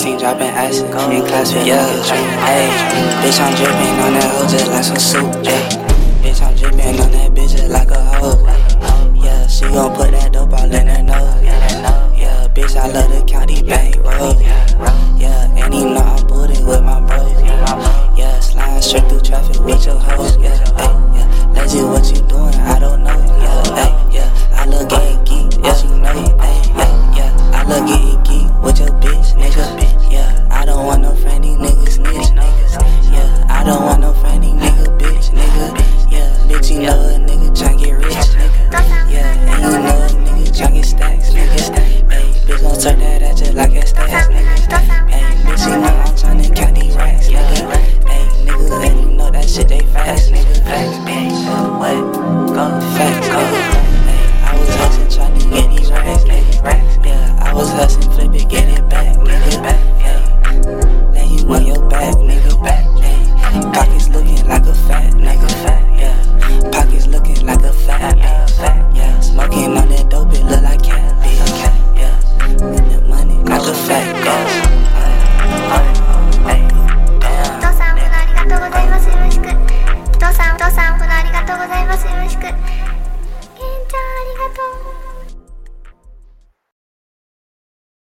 16 dropping acid, in class with yeah, hey, bitch I'm drippin' on that hoe just like some soup, yeah. Bitch I'm drippin' on that bitch just like a hoe, yeah. She gon' put that dope all in her nose, yeah. Bitch I love the